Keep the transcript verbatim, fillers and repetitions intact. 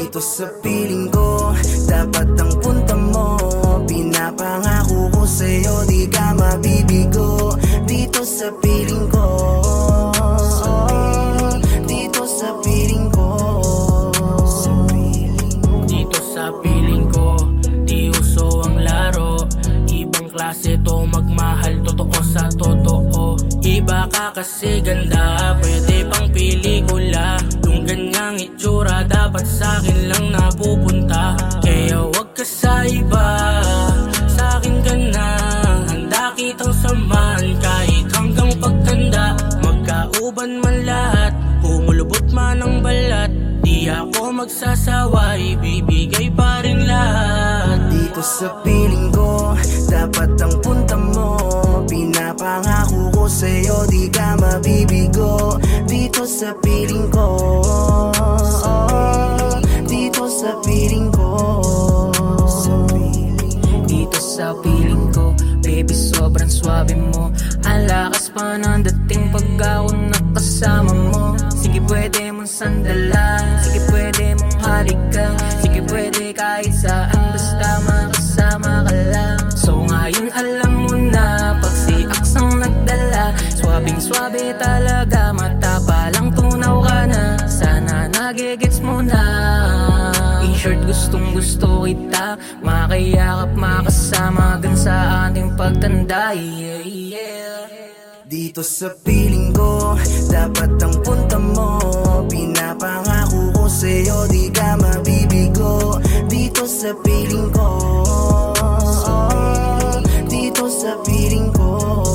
Dito sa piling ko, dapat ang punta mo. Pinapangako ko sa'yo, di ka mabibigo. Dito sa piling ko, dito sa piling ko, dito sa piling ko, di uso ang laro. Ibang klase to magmahal, totoo sa totoo. Iba ka kasi ganda, pwede pang pelikula. Yung ganyang itsura, dapat sa'kin lang napupunta. Kaya wag ka sa iba, sa'kin ka na. Handa kitang samahan kahit hanggang pagtanda. Magkauban man lahat, pumulubot man ang balat. Di ako magsasawa, ibibigay pa rin lahat. Dito sa piling ko, dapat ang punta mo. Pinapangako ko sa'yo, di ka mabibigo. Dito sa piling ko, dito sa piling ko, dito sa piling ko, baby sobrang swabe mo. Ang lakas pa ng dating pag ako nakasama mo. Sige pwede mong sandalan, sige pwede mong halikan, sige pwede kahit saan, basta makasama ka lang. So ngayon alam mo na, pag si Aksang nagdala, swabing swabe talaga, mata pa lang tunaw ka na. Sana nagigets mo na, in short gustong gusto kita, makayakap makasama gan sa ating pagtanda. Yeah, yeah. Dito sa piling ko, dapat ang punta mo. Pinapangako ko sa'yo, di ka mabibigo. Dito sa piling ko, dito sa piling ko.